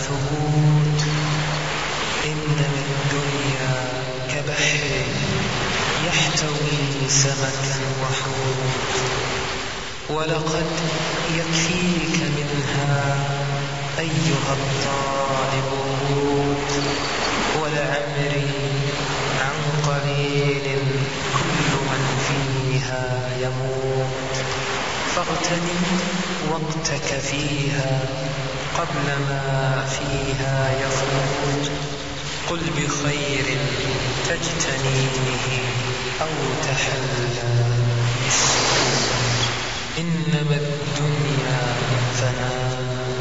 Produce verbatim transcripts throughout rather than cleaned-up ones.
ثبوت. إنما الدنيا كبحر يحتوي سمكا وحوت، ولقد يكفيك منها أيها الطالب هود. ولعمري عن قليل كل من فيها يموت، فاغتنم وقتك فيها قبل ما فيها يفوت. قل بخير تجتنيه أو تحلى بالسكوت. إنما الدنيا فناء،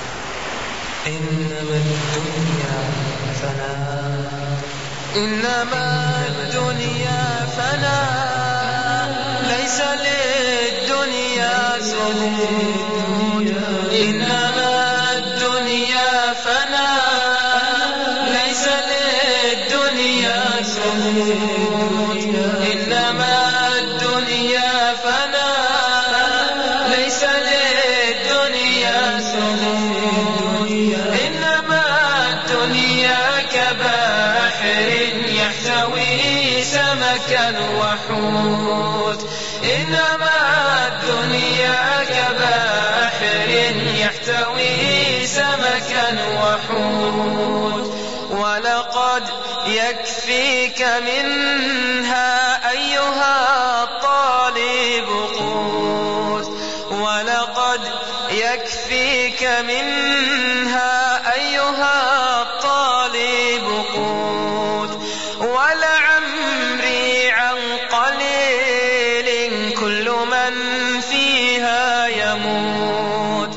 إنما الدنيا فناء، إنما الدنيا فناء، ليس للدنيا ثبوت. إنما الدنيا فناء، ليس للدنيا ثبوت. إنما الدنيا فناء، ليس للدنيا ثبوت. إنما الدنيا كبحر يحتوي سمكا وحوت. إنما الدنيا كبحر يحتوي سمكا وحوت، ولقد يكفيك منها أيها الطالب قوت. ولقد يكفيك منها أيها الطالب قوت. ولعمري عن قليل كل من فيها يموت.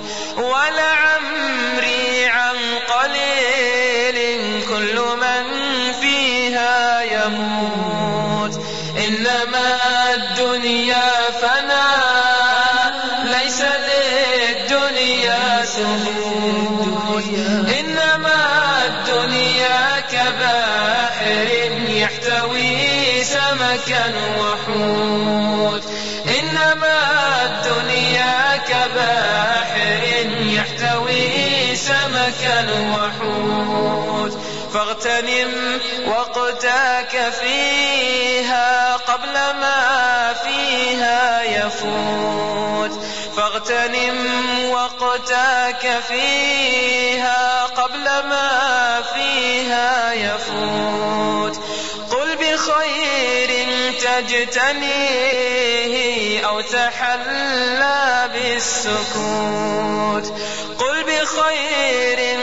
ولعمري عن قليل كل من فيها يموت. إنما الدنيا فناء، ليس للدنيا ثبوت. إنما الدنيا كبحر يحتوي سمكا وحوت. إنما الدنيا كبحر يحتوي سمكا وحوت. فاغتنم وقتك فيها قبل ما فيها يفوت. فاغتنم وقتك فيها قبل ما فيها يفوت. قل بخير تجتنيه أو تحلى بالسكوت. قل بخير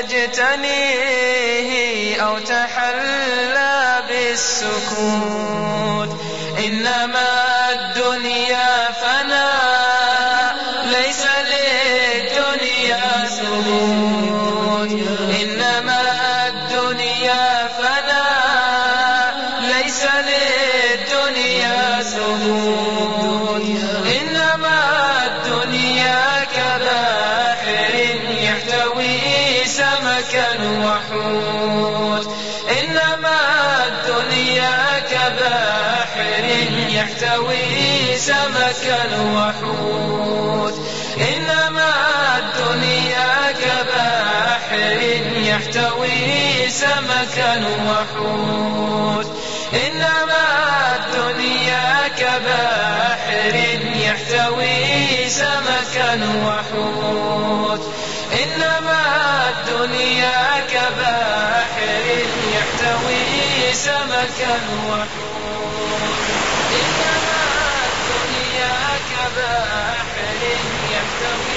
تجتنيه أو تحلى بالسكوت. إنما الدنيا فناء، ليس للدنيا ثبوت. إنما الدنيا فناء، ليس للدنيا ثبوت. إنما الدنيا كبحر يحتوي سمكا وحوت. إنما الدنيا كبحر يحتوي سمكا وحوت. إنما الدنيا كبحر يحتوي سمكا وحوت. إنما الدنيا كبحر يحتوي سمكا وحوت. إنما الدنيا كبحر يحتوي سمكا وحوت. إنما الدنيا كبحر يحتوي